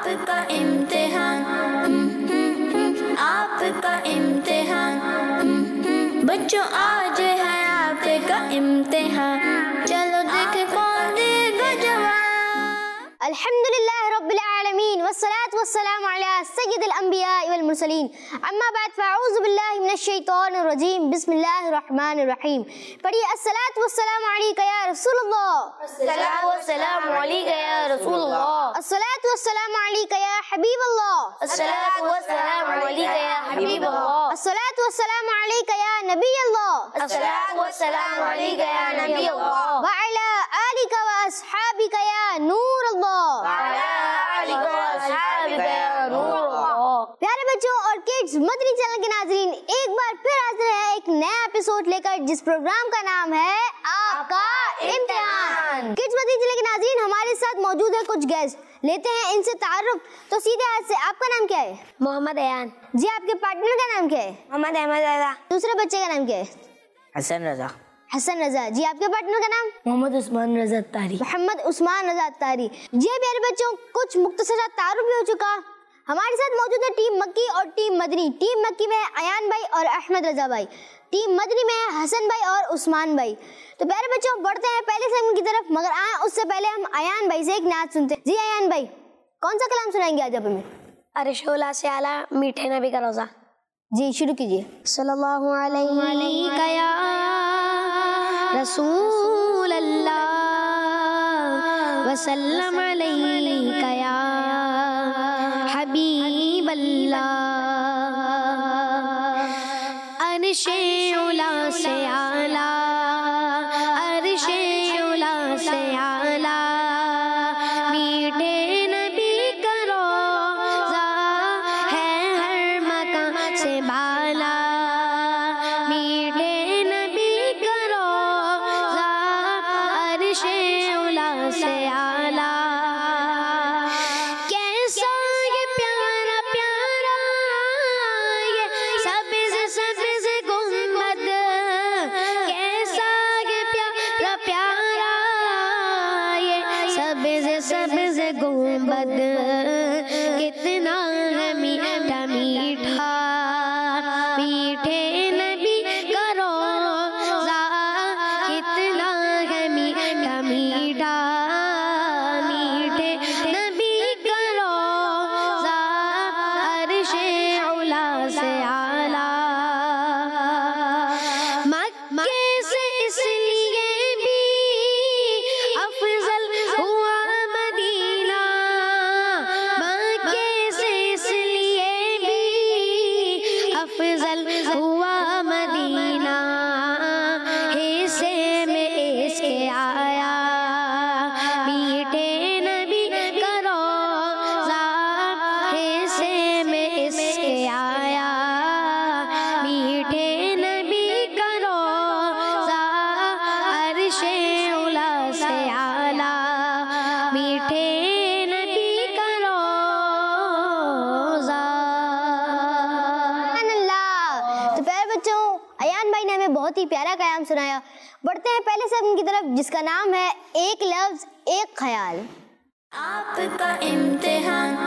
आपका इम्तिहान, आपका इम्तिहान, बच्चों आज है आपका इम्तिहान, चलो देखें कौन देगा जवाब। अल्हम्दुलिल्लाह रब्बिल आलमीन वस्सलातु वस्सलामु अला सय्यिदिल अंबिया वल मुरसलीन, अम्मा बाद फ़अऊज़ु बिल्लाहि मिनश शैतानिर रजीम, बिस्मिल्लाहिर रहमानिर रहीम। पढ़िए अस्सलातु वस्सलामु अलैका या रसूलल्लाह, अस्सलातु वस्सलामु अलैका या रसूलल्लाह, अस्सलातु वस्सलामु अलैका या हबीबल्लाह, अस्सलातु वस्सलामु अलैका या हबीबल्लाह, अस्सलातु वस्सलामु अलैका या नबीयल्लाह, अस्सलातु वस्सलामु अलैका या नबीयल्लाह, व अला आलिका व अस्हाबिका या नूरल्लाह। प्यारे बच्चों और किड्स, मदनी चैनल के नाज़रीन, एक बार फिर हाजिर है एक नया एपिसोड लेकर, जिस प्रोग्राम का नाम है आपका इम्तिहान। किड्स मदनी चैनल के नाज़रीन, हमारे साथ मौजूद है कुछ गेस्ट, लेते हैं इनसे तारुफ। तो सीधे हाथ से, आपका नाम क्या है? मोहम्मद अयान। जी, आपके पार्टनर का नाम क्या है? मोहम्मद अहमद रजा। दूसरे बच्चे का नाम क्या है? हसन रजा। हसन रजा। जी, आपके पार्टनर का नाम? मोहम्मद उस्मान रजा तारी। मोहम्मद उस्मान रजा तारी। जी प्यारे बच्चों, कुछ मुख्तसरा तारुफ भी हो चुका। हमारे साथ मौजूद है टीम मक्की और टीम मदनी। टीम मक्की में है अयान भाई और अहमद रजा भाई, टीम मदनी में है हसन भाई और उस्मान भाई। तो प्यारे बच्चों, बढ़ते हैं पहले सेगमेंट की तरफ, मगर उससे पहले हम अयान भाई से एक नात सुनते हैं। जी अयान भाई, कौन सा कलाम सुनाएंगे आज आप हमें? अरशोला से आला मीठे नबी का रोजा। जी, शुरू कीजिए। सल्लल्लाहु अलैहि या रसूल अल्लाह वसल्लम अलैका या हबीब अल्लाह, अर्शे उला से आला, अर्शे उला से आला, मीठे नबी का रोज़ा है हर मकान से बाला, मीठे नबी का रोज़ा अर्शे उला से आला। कैसा ये प्यारा प्यारा ये सब्ज़ सब्ज़ गुंबद, कैसा ये प्यारा प्यारा ये सब्ज़ सब्ज़ गुंबद, कितना है मीठा मीठा, मीठे नबी का रोज़ा, कितना है मीठा मीठा, मीठे नबी का रोज़ा अर्शे उला से आला। मक्के से इसलिए भी अफजल हुआ मदीना, मक्के से इसलिए भी अफजल हुआ मदीना, हिस्से में इसके आया मीठे नबी का रोज़ा, हिस्से में इसके आया मीठे नबी का रोज़ा, अर्शे उला से आला, मीठे नबी का रोज़ा। तो प्यारे बच्चों, अयान भाई ने हमें बहुत ही प्यारा कलाम सुनाया। बढ़ते हैं पहले सेगमेंट की तरफ, जिसका नाम है एक लफ्ज एक ख्याल। आपका इम्तिहान,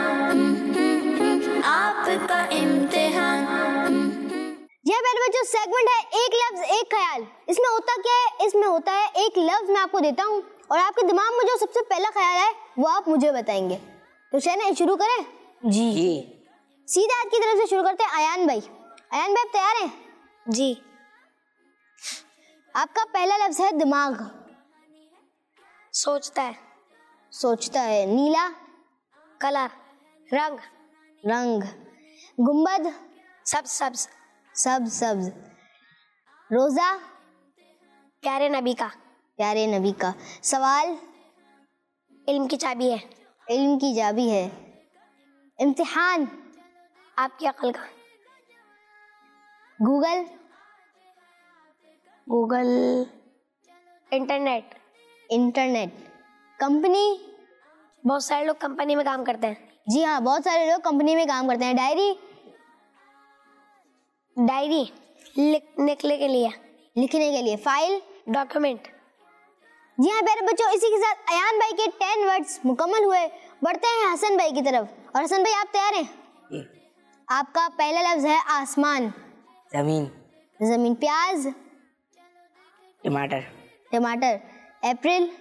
आपका इम्तिहान। यह प्यारे बच्चों सेगमेंट है एक लफ्ज एक ख्याल। इसमें होता क्या है? इसमें होता है एक लफ्ज मैं आपको देता हूँ और आपके दिमाग में जो सबसे पहला ख्याल है वो आप मुझे बताएंगे। तो शहना, शुरू करें? जी। सीधे हाथ की तरफ से शुरू करते हैं। अयान भाई, अयान भाई आप तैयार हैं? जी। आपका पहला लफ्ज है दिमाग। सोचता है। सोचता है। नीला। कलर, रंग। रंग। गुंबद। सब्ज सब्ज। सब्ज सब्ज। रोजा। प्यारे नबी का। प्यारे नबी का। सवाल। इल्म की चाबी है। इल्म की चाबी है। इम्तिहान। आपकी अक्ल का। Google. Google, internet. Internet. Company. बहुत सारे लोग कंपनी में काम करते हैं। जी हाँ, बहुत सारे लोग कंपनी में काम करते हैं। डायरी। डायरी, लिखने के लिए। लिखने के लिए। फाइल। डॉक्यूमेंट। जी हाँ प्यारे बच्चों, इसी के साथ अयान भाई के 10 वर्ड्स मुकम्मल हुए। बढ़ते हैं हसन भाई की तरफ। और हसन भाई आप तैयार हैं? जी। आपका पहला लफ्ज है आसमान। जमीन। जमीन। प्याज। टमाटर। टमाटर। अप्रैल।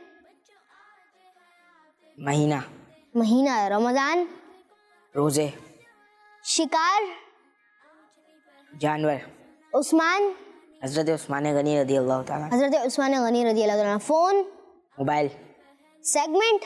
महीना। महीना। रमजान। रोजे। शिकार। जानवर। उस्मान। हजरत उस्मान गनी रदी अल्लाह ताला। हजरत उस्मान गनी रजी अल्लाह ताला। फोन। मोबाइल। सेगमेंट।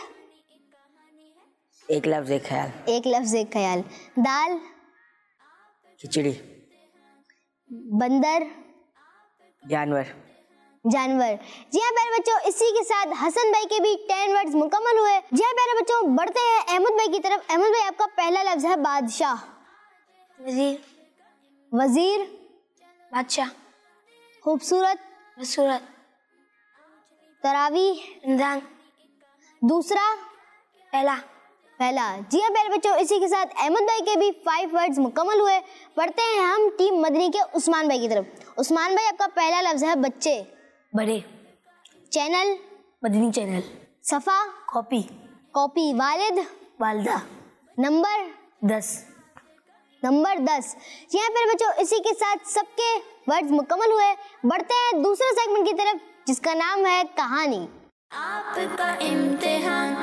एक लफ्ज एक ख्याल। एक लफ्ज एक ख्याल। दाल। खिचड़ी। बंदर। जानवर। जानवर। जी हाँ प्यारे बच्चों, इसी के साथ हसन भाई के भी 10 वर्ड्स मुकम्मल हुए। जी हाँ प्यारे बच्चों, बढ़ते हैं अहमद भाई की तरफ। अहमद भाई आपका पहला लफ्ज है बादशाह। वजीर। वजीर। बादशाह। खूबसूरत। खूबसूरत। तरावीह। रमजान। दूसरा। पहला। पहला। जी हाँ प्यारे बच्चों, इसी के साथ अहमद भाई के भी 5 वर्ड्स मुकम्मल हुए। बढ़ते हैं हम टीम मदनी के उस्मान भाई की तरफ। उस्मान भाई आपका पहला लफ्ज है बच्चे। बड़े। चैनल। मदनी चैनल। सफ़ा। कॉपी। कॉपी। वालिद। वालदा। नंबर। 10। नंबर 10। जी हाँ प्यारे बच्चों, इसी के साथ सबके वर्ड्स मुकम्मल हुए। बढ़ते हैं दूसरे सेगमेंट की तरफ जिसका नाम है कहानी। आपका इम्तिहान,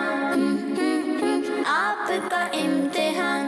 आपका इम्तिहान।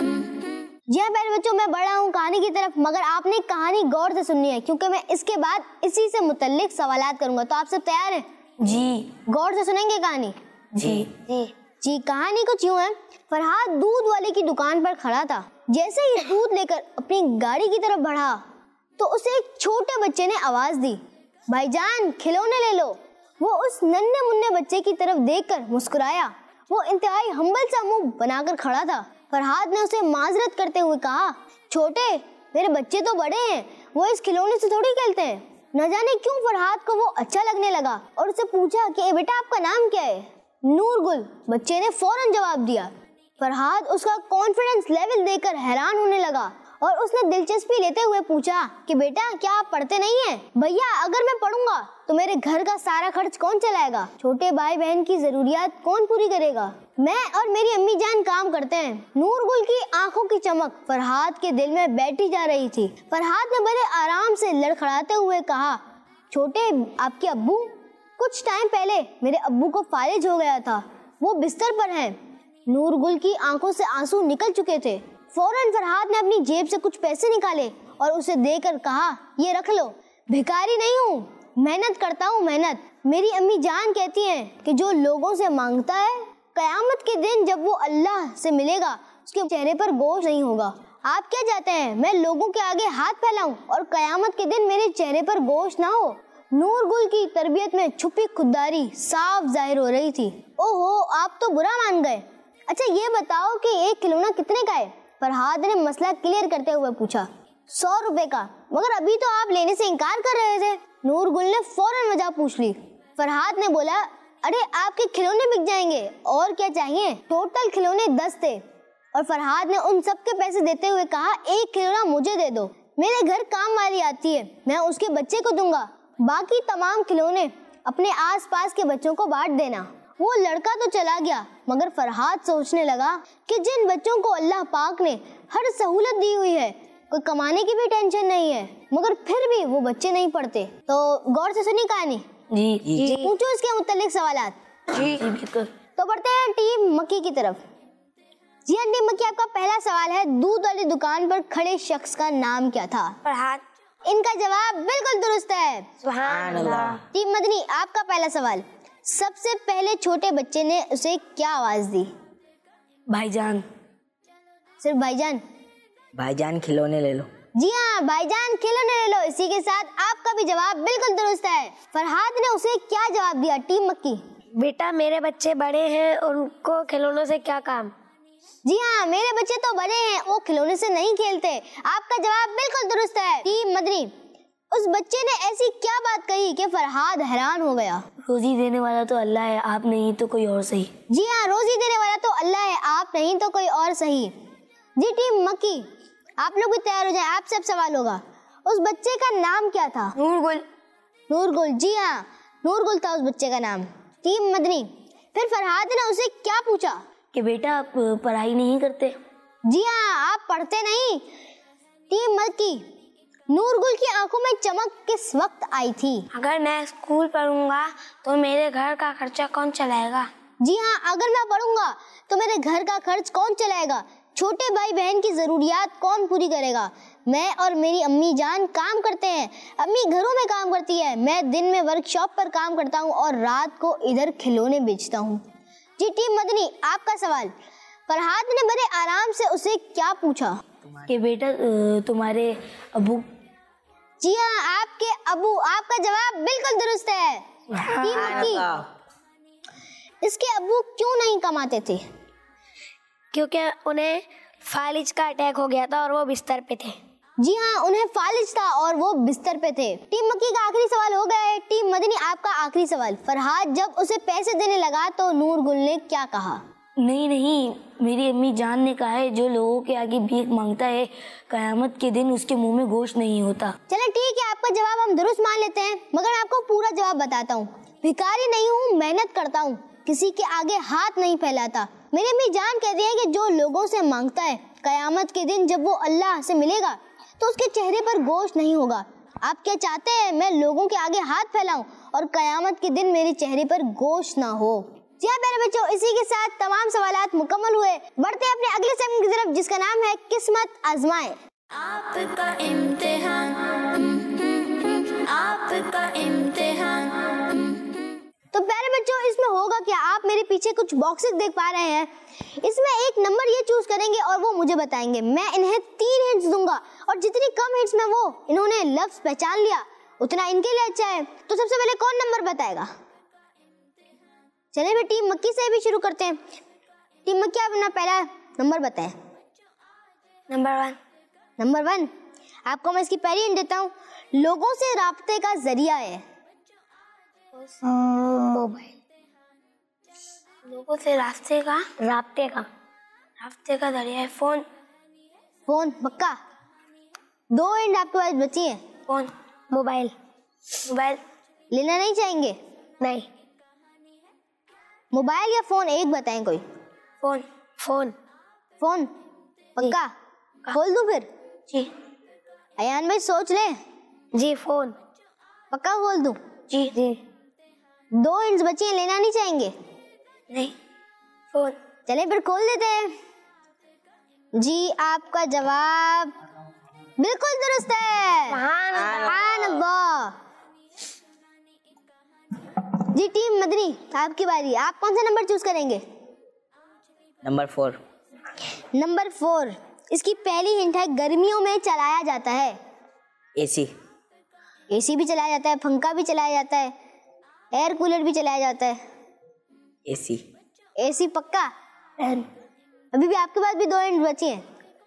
जी हाँ प्यारे बच्चों, मैं बढ़ा हूँ कहानी की तरफ, मगर आपने कहानी गौर से सुननी है क्योंकि मैं इसके बाद इसी से मुतल्लिक सवालात करूंगा। तो आप सब तैयार हैं? जी। गौर से सुनेंगे कहानी? जी। जी। कहानी कुछ यूं है। फरहाद दूध वाले की दुकान पर खड़ा था। जैसे ही दूध लेकर अपनी गाड़ी की तरफ बढ़ा तो उसे एक छोटे बच्चे ने आवाज दी, भाईजान खिलौने ले लो। वो उस नन्हे मुन्ने बच्चे की तरफ देखकर मुस्कुराया। वो इंतहाई हम्बल सा मुंह बनाकर खड़ा था। फरहाद ने उसे माजरत करते हुए कहा, छोटे मेरे बच्चे तो बड़े हैं, वो इस खिलौने से थोड़ी खेलते हैं। न जाने क्यों फरहाद को वो अच्छा लगने लगा और उससे पूछा कि बेटा आपका नाम क्या है? नूरगुल। बच्चे ने फौरन जवाब दिया। फरहाद उसका कॉन्फिडेंस लेवल देखकर हैरान होने लगा और उसने दिलचस्पी लेते हुए पूछा कि बेटा क्या आप पढ़ते नहीं हैं? भैया अगर मैं पढ़ूंगा तो मेरे घर का सारा खर्च कौन चलाएगा? छोटे भाई बहन की जरूरियात कौन पूरी करेगा? मैं और मेरी अम्मी जान काम करते हैं। नूरगुल की आंखों की चमक फरहाद के दिल में बैठी जा रही थी। फरहाद ने बड़े आराम से लड़खड़ाते हुए कहा, छोटे आपके अब्बू? कुछ टाइम पहले मेरे अब्बू को फालिज हो गया था, वो बिस्तर पर हैं। नूरगुल की आंखों से आंसू निकल चुके थे। फौरन फरहाद ने अपनी जेब से कुछ पैसे निकाले और उसे देकर कहा, ये रख लो। भिखारी नहीं हूँ, मेहनत करता हूँ मेहनत। मेरी अम्मी जान कहती हैं कि जो लोगों से मांगता है कयामत के दिन जब वो अल्लाह से मिलेगा उसके चेहरे पर गोश नहीं होगा। आप क्या चाहते हैं मैं लोगों के आगे हाथ फैलाऊं और कयामत के दिन मेरे चेहरे पर गोश ना हो? नूरगुल की तरबियत में छुपी खुददारी साफ जाहिर हो रही थी। ओहो आप तो बुरा मान गए। अच्छा ये बताओ कि एक खिलौना कितने का है? फरहाद ने मसला क्लियर करते हुए पूछा। 100 रुपए का। मगर अभी तो आप लेने से इनकार कर रहे थे। नूरगुल ने फौरन वजह पूछ ली। फरहाद ने बोला, अरे आपके खिलौने बिक जाएंगे, और क्या चाहिए? टोटल खिलौने 10 थे और फरहाद ने उन सब के पैसे देते हुए कहा, एक खिलौना मुझे दे दो, मेरे घर काम वाली आती है, मैं उसके बच्चे को दूंगा, बाकी तमाम खिलौने अपने आसपास के बच्चों को बांट देना। वो लड़का तो चला गया मगर फरहाद सोचने लगा कि जिन बच्चों को अल्लाह पाक ने हर सहूलत दी हुई है, कोई कमाने की भी टेंशन नहीं है, मगर फिर भी वो बच्चे नहीं पढ़ते। तो गौर से सुनी कहानी। जी। पूछो इसके मुतालिक सवालात। जी बिल्कुल। तो बढ़ते हैं टीम मक्की की तरफ। जी हाँ टीम मक्की, आपका पहला सवाल है, दूध वाली दुकान पर खड़े शख्स का नाम क्या था? फरहाद। इनका जवाब बिल्कुल दुरुस्त है। सुभान अल्लाह। टीम मदनी, आपका पहला सवाल, सबसे पहले छोटे बच्चे ने उसे क्या आवाज दी? भाईजान। सिर्फ भाईजान? भाईजान खिलौने ले लो। जी हाँ भाईजान खिलौने ले लो। इसी के साथ आपका भी जवाब बिल्कुल दुरुस्त है। फरहाद ने उसे क्या जवाब दिया टीम मक्की? बेटा मेरे बच्चे बड़े हैं, उनको खिलौनों से क्या काम? जी हाँ मेरे बच्चे तो बड़े हैं, वो खिलौने से नहीं खेलते। आपका जवाब बिल्कुल दुरुस्त है। टीम मदनी, उस बच्चे ने ऐसी क्या बात कही कि फरहाद हैरान हो गया? रोजी देने वाला तो अल्लाह है, आप नहीं तो कोई और सही। जी हाँ रोजी देने वाला तो अल्लाह है, आप नहीं तो कोई और सही। जी टीम मक्की, आप लोग भी तैयार हो जाएं, आप सब सवाल होगा। उस बच्चे का नाम क्या था? नूरगुल। नूरगुल। जी हाँ नूरगुल था उस बच्चे का नाम। टीम मदनी, फिर फरहाद ने उसे क्या पूछा? कि बेटा आप पढ़ाई नहीं करते। जी हाँ, आप पढ़ते नहीं। टीम मक्की, नूरगुल की आंखों में चमक किस वक्त आई थी? अगर मैं स्कूल पढ़ूंगा तो मेरे घर का खर्चा कौन चलाएगा? जी हाँ, अगर मैं पढ़ूंगा तो मेरे घर का खर्च कौन चलाएगा? छोटे भाई बहन की जरूरियात कौन पूरी करेगा? मैं और मेरी अम्मी जान काम करते हैं। अम्मी घरों में काम करती है, मैं दिन में वर्कशॉप पर काम करता हूँ और रात को इधर खिलौने बेचता हूँ। जी टीम मदनी, आपका सवाल। फरहाद ने बड़े आराम से उसे क्या पूछा? कि बेटा तुम्हारे अबू। जी हाँ, आपके अबू। आपका जवाब बिल्कुल दुरुस्त है। टीम मक्की, इसके अबू क्यों नहीं कमाते थे? क्योंकि उन्हें फालिज का अटैक हो गया था और वो बिस्तर पे थे। जी हाँ, उन्हें फालिज था और वो बिस्तर पे थे। टीम मक्की का आखिरी सवाल हो गया है। टीम मदनी, आपका आखिरी सवाल। फरहाद जब उसे पैसे देने लगा तो नूरगुल ने क्या कहा? नहीं, मेरी अम्मी जान ने कहा है जो लोगों के आगे भीख मांगता है कयामत के दिन उसके मुंह में गोश्त नहीं होता। चलो ठीक है, आपका जवाब हम दुरुस्त मान लेते हैं, मगर मैं आपको पूरा जवाब बताता हूँ। भिखारी नहीं हूँ, मेहनत करता हूँ, किसी के आगे हाथ नहीं फैलाता। मेरी अम्मी जान कहती है कि जो लोगों से मांगता है कयामत के दिन जब वो अल्लाह से मिलेगा तो उसके चेहरे पर गोश्त नहीं होगा। आप क्या चाहते हैं मैं लोगों के आगे हाथ फैलाऊं और कयामत के दिन मेरे चेहरे पर गोश्त ना हो? जी हाँ प्यारे बच्चों, इसी के साथ तमाम सवालात मुकम्मल हुए। बढ़ते हैं अपने अगले सेगमेंट की तरफ जिसका नाम है किस्मत आजमाएं। आपका इम्तिहान, आपका इम्तिहान। तो प्यारे बच्चों, इसमें होगा क्या, आप मेरे पीछे कुछ बॉक्सेस देख पा रहे हैं। इसमें एक नंबर ये चूज करेंगे और वो मुझे बताएंगे। मैं इन्हें 3 हिंट्स दूंगा और जितनी कम हिंट्स में वो इन्होंने लफ्ज पहचान लिया उतना इनके लिए अच्छा है। तो सबसे पहले कौन नंबर बताएगा? चलिए फिर टीम मक्की से भी शुरू करते हैं। टीम मक्की, आप अपना पहला नंबर बताएं। नंबर 1। आपको मैं इसकी पहली हिंट देता हूँ। लोगों से राब्ते का जरिया है। मोबाइल। लोगों से रास्ते का जरिया है फोन। पक्का? 2 हिंट आपके पास बची है। Phone, mobile. लेना नहीं चाहेंगे? नहीं। मोबाइल या फोन, एक बताएं कोई। फोन पक्का? खोल दूं फिर? जी। अयान भाई सोच ले। जी फोन। पक्का खोल दूं? जी। 2 हिंट्स बची हैं, लेना नहीं चाहेंगे? नहीं, फोन। चले फिर खोल देते हैं। जी आपका जवाब बिल्कुल दुरुस्त है। सुभान अल्लाह। जी टीम मदनी, आपकी बारी। आप कौन सा नंबर चूज करेंगे? नंबर 4। नंबर 4। इसकी पहली हिंट है गर्मियों में चलाया जाता है। एसी भी चलाया जाता है, पंखा भी चलाया जाता है, एयर कूलर भी चलाया जाता है। एसी पक्का? अभी भी आपके पास भी 2 हिंट बची हैं।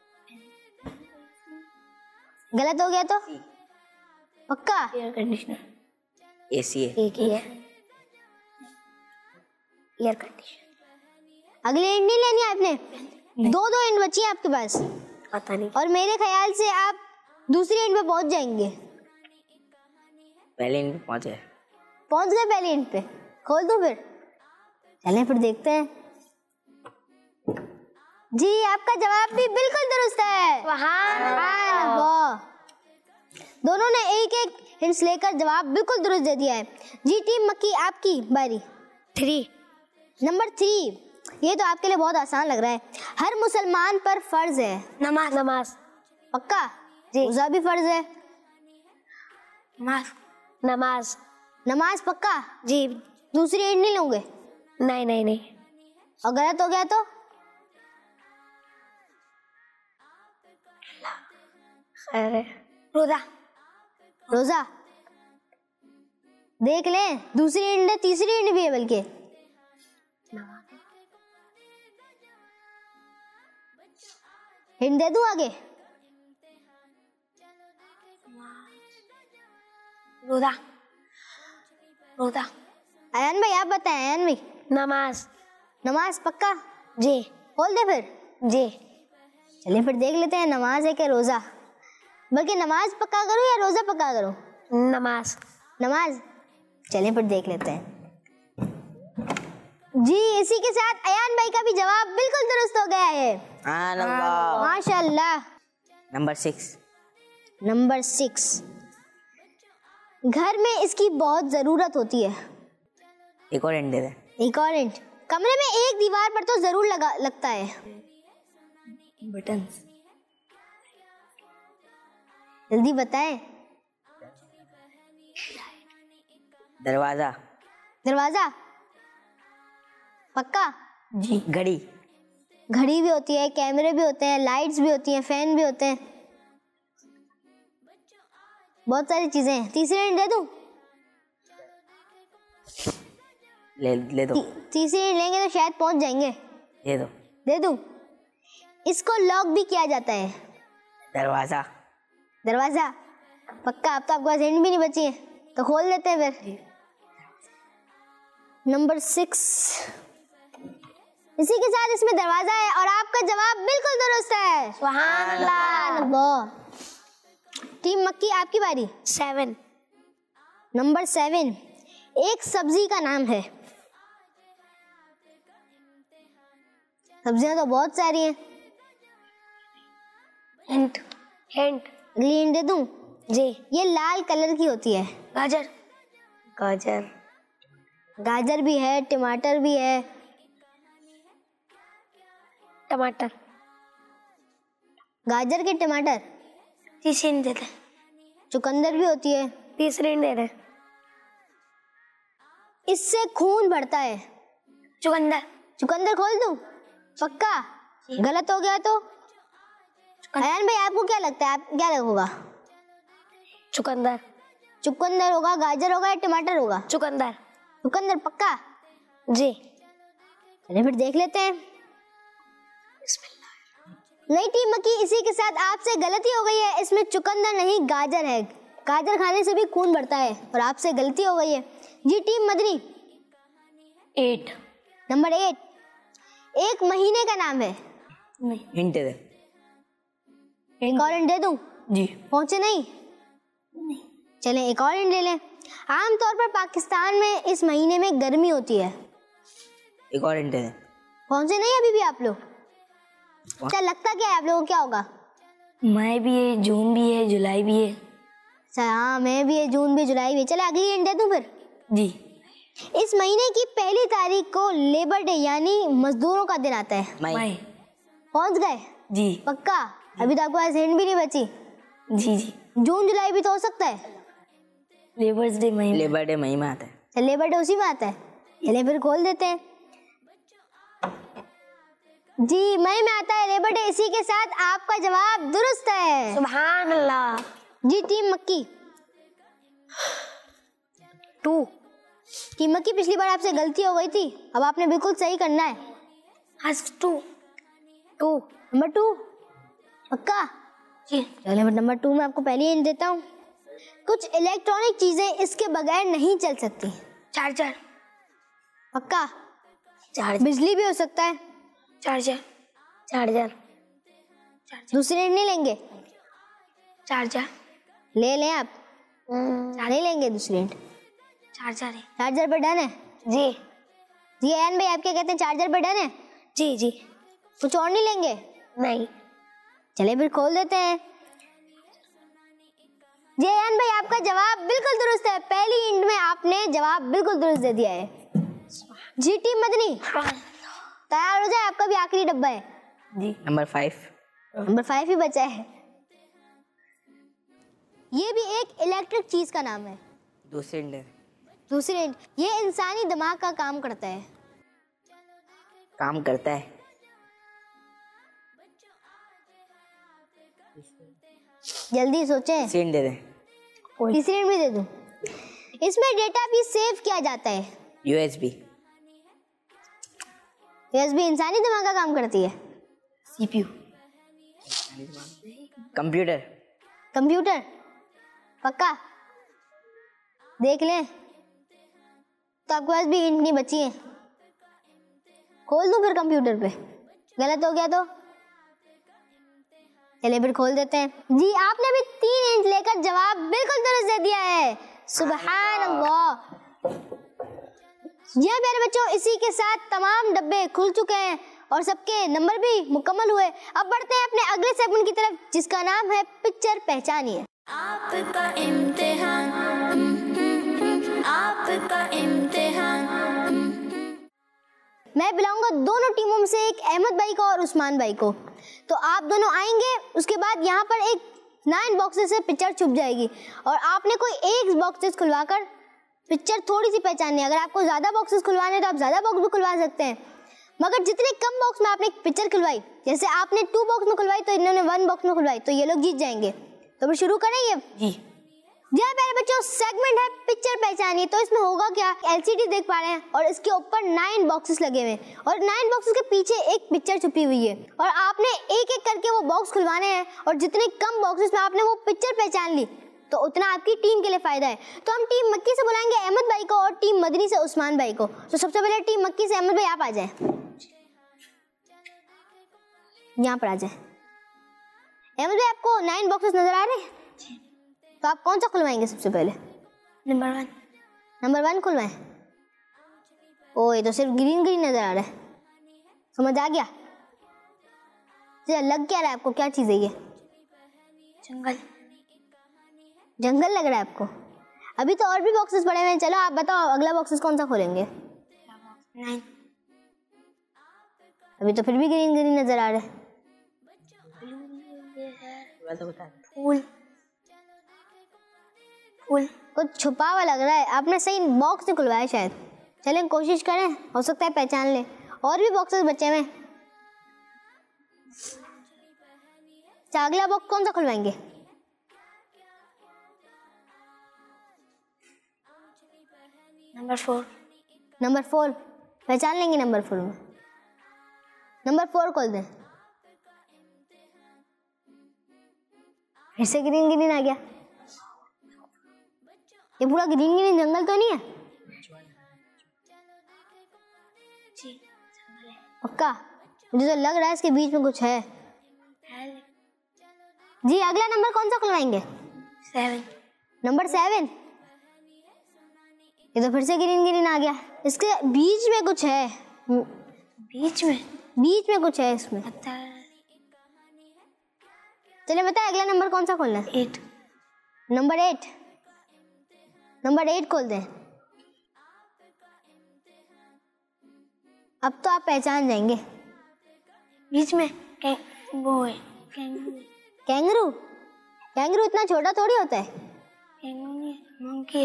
गलत हो गया तो? पक्का? Air conditioner. एसी है। एक ही है, एयर कंडीशनर। अगली हिंट नहीं लेनी आपने? 2 हिंट बची है आपके पास। पता नहीं। और मेरे ख्याल से आप दूसरी हिंट पे पहुंच जाएंगे। पहले हिंट पे पहुंच गए पहली हिंट पे? खोल दो फिर? चलें फिर देखते हैं। जी आपका जवाब भी बिल्कुल दुरुस्त है। वाह, दोनों ने एक हिंट्स लेकर जवाब बिल्कुल दुरुस्त दे दिया है। जी टीम मक्की, आपकी बारी। 3। नंबर 3। ये तो आपके लिए बहुत आसान लग रहा है। हर मुसलमान पर फर्ज है। नमाज। पक्का? रोजा भी फर्ज है। नमाज पक्का? जी। दूसरी हिंट नहीं लोगे? नहीं। और गलत हो गया तो? रोजा देख लें। दूसरी हिंट है, तीसरी हिंट भी है बल्कि। हिंट दे दूं आगे? रोजा। अयान भाई आप बताएं। अयान भाई, नमाज पक्का? जी। खोल दे फिर? जी। चलिए फिर देख लेते हैं नमाज है कि रोजा। बल्कि नमाज पक्का करूं या रोजा पक्का करूं? नमाज। चलिए फिर देख लेते हैं। जी इसी के साथ अयान भाई का भी जवाब बिल्कुल दुरुस्त हो गया है। माशाल्लाह। नंबर 6। नंबर 6, घर में इसकी बहुत जरूरत होती है। एक और हिंट दे दे। एक और हिंट, कमरे में एक दीवार पर तो जरूर लगता है। बटन। जल्दी बताएं। दरवाजा। दरवाजा? पक्का? जी। घड़ी। घड़ी भी होती है, कैमरे भी होते हैं, लाइट्स भी होती हैं, फैन भी होते हैं, बहुत सारी चीजें हैं। तीसरी हिंट दे दूं? ले दो। तीसरी हिंट लेंगे तो शायद पहुंच जाएंगे। दे दो। दे दूं? इसको लॉक भी किया जाता है। दरवाजा। दरवाजा? पक्का? अब तो आपके पास हिंट भी नहीं बची है, तो खोल देते हैं फिर। नंबर 6, इसी के साथ इसमें दरवाजा है और आपका जवाब बिल्कुल दुरुस्त है। सुभान अल्लाह। टीम मक्की आपकी बारी। 7। नंबर 7, एक सब्जी का नाम है। सब्जियां तो बहुत सारी हैं। हिंट। अगली हिंट दे दूं? जी। ये लाल कलर की होती है। गाजर। गाजर भी है, टमाटर भी है। टमाटर। गाजर के टमाटर? तीसरी हिंट देते। चुकंदर भी होती है। तीसरी हिंट दे रहे। इससे खून बढ़ता है। चुकंदर। चुकंदर खोल दूं? पक्का? गलत हो गया तो? अयान भाई आपको क्या लगता है, आप क्या होगा? चुकंदर। चुकंदर होगा, गाजर होगा या टमाटर होगा? चुकंदर। चुकंदर पक्का? जी। चलिए फिर देख लेते हैं। नहीं टीम मक्की, इसी के साथ आपसे गलती हो गई है। इसमें चुकंदर नहीं गाजर है। गाजर खाने से भी खून बढ़ता है और आपसे गलती हो गई है। जी टीम मदनी। 8। नंबर 8, एक महीने का नाम है। हिंट दे। एक और हिंट दे दूं? जी। पहुंचे नहीं? चलें एक और हिंट ले लें। आमतौर पर पाकिस्तान में इस महीने में गर्मी होती है। एक और हिंट दे। पहुंचे नहीं अभी भी आप लोग? क्या लगता क्या है आप लोगों को, क्या होगा? मई भी है, जून भी है, जुलाई भी है। हाँ मई भी है, जून भी, जुलाई भी। चले अगली हिंट दे दूं फिर? जी। इस महीने की पहली तारीख को लेबर डे यानी मजदूरों का दिन आता है। मई। पहुंच गए? जी। पक्का? अभी तो आपके पास हिंट भी नहीं बची। जी जी। जून जुलाई भी तो हो सकता है। लेबर्स डे मई। लेबर डे मई में आता है। लेबर डे उसी में आता है। चलिए फिर खोल देते हैं। जी मई में आता है लेबर डे। इसी के साथ आपका जवाब दुरुस्त है। सुभान अल्लाह। जी टीम मक्की। 2। टीम मक्की, पिछली बार आपसे गलती हो गई थी, अब आपने बिल्कुल सही करना है। हाँ 2। नंबर 2 पक्का? जी। चलिए नंबर 2 में आपको पहली हिंट देता हूँ। कुछ इलेक्ट्रॉनिक चीजें इसके बगैर नहीं चल सकती। चार्जर। पक्का? चार्जर। बिजली भी हो सकता है। चार्जर। दूसरी हिंट नहीं लेंगे? चार्जर। ले लें आप? नहीं लेंगे दूसरी हिंट? चार्जर है। चार्जर पे डन है? जी। जी अयान भाई आप क्या कहते हैं, चार्जर पे डन है? जी जी। कुछ और नहीं लेंगे? नहीं। चलिए फिर खोल देते हैं। जी अयान भाई आपका जवाब बिल्कुल दुरुस्त है। पहली हिंट में आपने जवाब बिल्कुल दुरुस्त दे दिया है। जी टीम मदनी तैयार हो जाए, आपका भी आखिरी डब्बा है। जी। नंबर 5। नंबर 5 ही बचा है। ये भी एक इलेक्ट्रिक चीज का नाम है। दूसरी हिंट दे। दूसरी हिंट, ये इंसानी दिमाग का काम करता है। काम करता है। जल्दी सोचें। तीसरी हिंट दे दे। तीसरी हिंट भी दे दूं? इसमें डेटा भी सेव किया जाता है। USB। USB इंसानी दिमाग का काम करती है। CPU। कंप्यूटर। कंप्यूटर? पक्का? देख लें तो आपके पास भी हिंट नहीं बची है। खोल दूं फिर कंप्यूटर पे? गलत हो गया तो? चलिए फिर खोल देते हैं। जी आपने भी 3 हिंट लेकर जवाब बिल्कुल दुरुस्त दे दिया है। सुभान अल्लाह। जी हाँ प्यारे बच्चों, इसी के साथ तमाम डब्बे खुल चुके हैं और सबके नंबर भी मुकम्मल हुए। अब बढ़ते हैं अपने अगले सेगमेंट की तरफ, जिसका नाम है पिक्चर पहचानिए। आपका इम्तिहान, आपका इम्तिहान। मैं बुलाऊंगा दोनों टीमों में से एक अहमद भाई को और उस्मान भाई को। तो आप दोनों आएंगे, उसके बाद यहाँ पर एक 9 बॉक्सेस से पिक्चर छुप जाएगी और आपने कोई एक बॉक्सेस खुलवाकर पिक्चर थोड़ी सी पहचाननी है। अगर आपको ज़्यादा बॉक्सेस खुलवाने तो आप ज़्यादा बॉक्स भी खुलवा सकते हैं, मगर जितने कम बॉक्स में आपने पिक्चर खुलवाई, जैसे आपने 2 बॉक्स में खुलवाई तो इन्होंने 1 बॉक्स में खुलवाई, तो ये लोग जीत जाएंगे। तो फिर शुरू करें ये? जी जी प्यारे बच्चों, सेगमेंट है पिक्चर पहचानिए। तो इसमें होगा क्या, एलसीडी देख पा रहे हैं और इसके ऊपर 9 बॉक्सेस लगे हुए हैं और 9 बॉक्सेस के पीछे एक पिक्चर छुपी हुई है और आपने एक एक करके वो बॉक्स खुलवाने हैं और जितने कम बॉक्सेस में आपने वो पिक्चर पहचान ली तो उतना आपकी टीम के लिए फायदा है। तो हम टीम मक्की से बुलाएंगे अहमद भाई को और टीम मदनी से उस्मान भाई को। तो सबसे पहले टीम मक्की से अहमद भाई आप आ जाएं, यहाँ पर आ जाएं। अहमद भाई आपको 9 बॉक्सेस नजर आ रहे हैं? तो आप कौन सा खुलवाएंगे सबसे पहले? नंबर 1। नंबर 1 खुलवाएं। ओ ये तो सिर्फ ग्रीन ग्रीन नजर आ रहा है, समझ आ गया? लग क्या रहा है आपको, क्या चीज़ है ये? जंगल। जंगल लग रहा है आपको? अभी तो और भी बॉक्सेस पड़े हुए हैं, चलो आप बताओ अगला बॉक्सेस कौन सा खोलेंगे? 9। अभी तो फिर भी ग्रीन ग्रीन नजर आ रहा है। फूल। फूल। कुछ छुपा हुआ लग रहा है, आपने सही बॉक्स नहीं खुलवाया शायद। चलें कोशिश करें, हो सकता है पहचान ले। और भी बॉक्सेस बचे हुए हैं, अगला बॉक्स कौन सा खुलवाएंगे? नंबर 4। नंबर 4 पहचान लेंगे। नंबर 4 में नंबर 4 खोल दें। फिर से ग्रीन ग्रीन आ गया। ये पूरा ग्रीन ग्रीन जंगल तो नहीं है? जी पक्का? मुझे तो लग रहा है इसके बीच में कुछ है। जी अगला नंबर कौन सा खुलवाएंगे? 7। नंबर 7। ये तो फिर से ग्रीन ग्रीन आ गया। इसके बीच में कुछ है। बीच में कुछ है इसमें। पता। चलिए बताए अगला नंबर कौन सा खोलना है? 8। नंबर 8। नंबर 8 खोल दें। अब तो आप पहचान जाएंगे। बीच में वो है कैंगरू। कैंगरू इतना छोटा थोड़ी होता है। मंकी।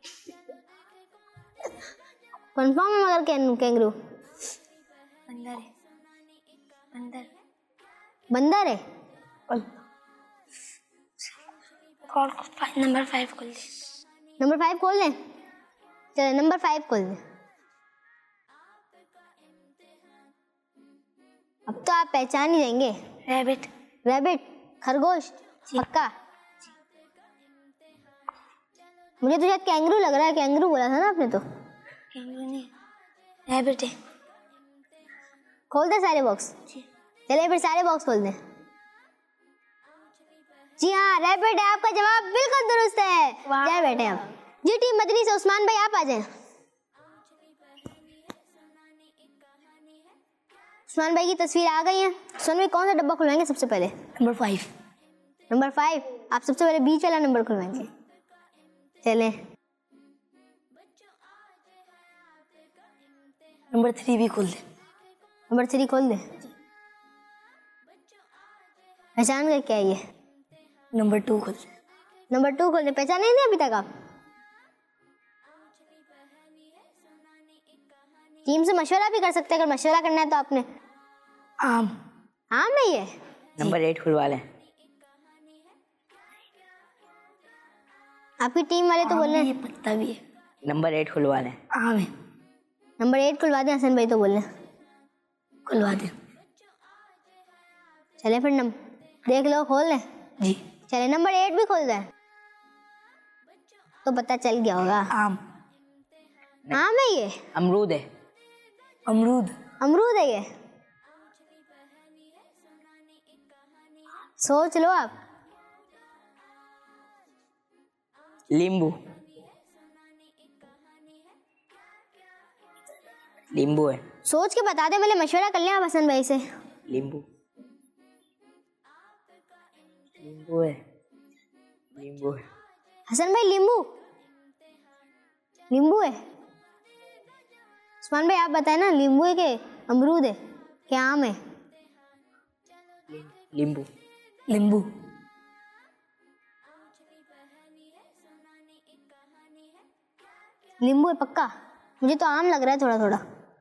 कंफर्म है मगर कैंगरू? बंदर है। बंदर है। नंबर 5 खोल दे। नंबर 5 खोल दें। चलिए नंबर 5 खोल दें। अब तो आप पहचान ही जाएंगे। रैबिट। रैबिट, खरगोश। पक्का? मुझे तो शायद कैंगरू लग रहा है। कैंगरू बोला था ना आपने? तो कैंगरू नहीं, रैबिट है। खोल दे सारे बॉक्स। चलिए फिर सारे बॉक्स खोल दें। जी हाँ रैबिट है, आपका जवाब बिल्कुल दुरुस्त है। जय बैठे आप। जी टीम मदनी से उस्मान भाई आप आ जाएं। उस्मान भाई की तस्वीर आ गई है। उस्मान भाई कौन सा डब्बा खुलवाएंगे सबसे पहले? नंबर 5। नंबर 5। आप सबसे पहले बीच वाला नंबर खुलवाएंगे। चले नंबर 3 भी खोल दे। नंबर 3 खोल दे। पहचान गए क्या ये? नंबर 2 खोल दे। नंबर 2 खोल दे। पहचाने नहीं अभी तक आप? टीम से मशवरा भी कर सकते हैं, अगर मशवरा करना है तो आपने। आम। आम है ये? नंबर 8 खुलवा लें। आपकी टीम वाले तो बोल रहे ये हैं। पत्ता भी है। नंबर 8 खुलवा लें। आम है। नंबर 8 खुलवा दें। हसन भाई तो बोल रहे हैं। खुलवा दे। चले फिर देख लो, खोल लें। जी चले नंबर 8 भी खोल दें तो पता चल गया होगा। आम। आम है ये? अमरूद है। अमरूद। अमरूद है ये? सोच लो आप। नींबू। नींबू है। सोच के बता दे, मैंने मशवरा कर लिया हसन भाई से। नींबू नींबू है। नींबू है। हसन भाई नींबू नींबू है। उस्मान भाई आप बताए ना, नींबू है कि अमरूद है कि आम है? नींबू। नींबू। नींबू है पक्का? मुझे तो आम लग रहा है थोड़ा थोड़ा।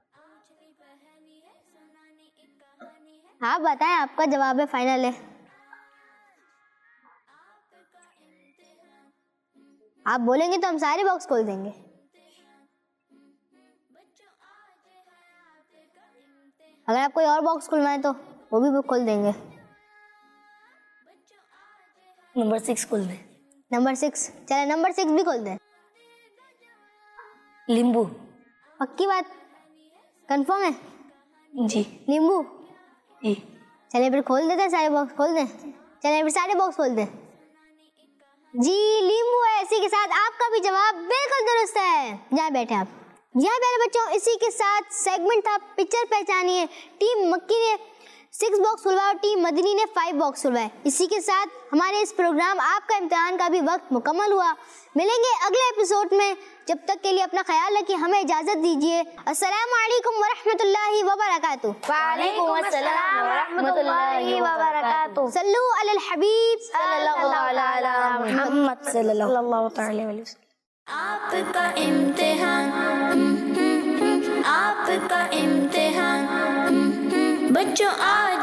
आप बताएं, आपका जवाब है फाइनल है? आप बोलेंगे तो हम सारे बॉक्स खोल देंगे। अगर आप कोई और बॉक्स खुलवाए तो वो भी खोल देंगे। नंबर 6 खोल दे। नंबर 6, चले नंबर 6 भी खोल दें। नींबू। पक्की बात, कंफर्म है? जी। नींबू। जी। चलिए फिर खोल देते हैं, सारे बॉक्स खोल दें। चलिए फिर सारे बॉक्स खोल दें। जी नींबू है। इसी के साथ आपका भी जवाब बिल्कुल दुरुस्त है। जहाँ बैठे आप। जी हाँ प्यारे बच्चों, इसी के साथ सेगमेंट था पिक्चर पहचानिए। टीम मक्की ने 6 बॉक्स खुलवाए और टीम मदनी ने 5 बॉक्स खुलवाए। इसी के साथ हमारे इस प्रोग्राम आपका इम्तिहान का भी वक्त मुकम्मल हुआ। मिलेंगे अगले एपिसोड में, जब तक के लिए अपना ख्याल रखिए, हमें इजाजत दीजिए। अस्सलामु अलैकुम वरहमतुल्लाहि वबरकातुहू। वालेकुम अस्सलाम वरहमतुल्लाहि वबरकातुहू। सल्लू अलल हबीब सल्लल्लाहु अलैहि मुहम्मद सल्लल्लाहु अलैहि वसल्लम। आपका इम्तिहान, आपका इम्तिहान, बच्चों आज